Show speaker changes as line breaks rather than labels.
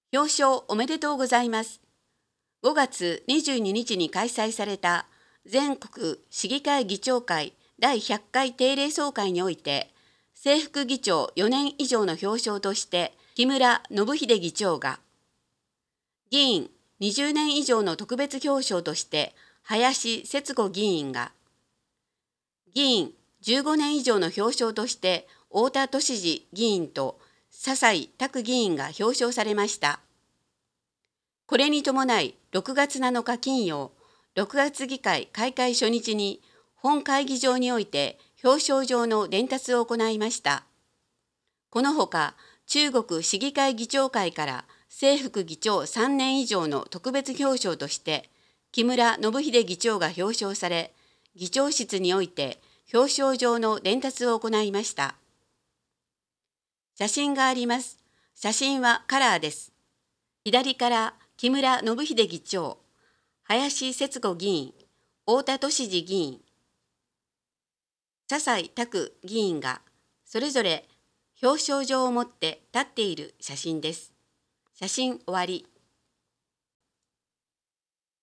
表彰おめでとうございます。5月22日に開催された全国市議会議長会第100回定例総会において、正副議長4年以上の表彰として木村信秀議長が、議員20年以上の特別表彰として林節子議員が、議員15年以上の表彰として太田俊司議員と笹井拓議員が表彰されました。これに伴い6月7日金曜、6月議会開会初日に本会議場において表彰状の伝達を行いました。このほか、中国市議会議長会から正副議長3年以上の特別表彰として木村信秀議長が表彰され、議長室において表彰状の伝達を行いました。写真があります。写真はカラーです。左から木村信秀議長、林節子議員、太田俊司議員、笹井拓議員がそれぞれ表彰状を持って立っている写真です。写真終わり。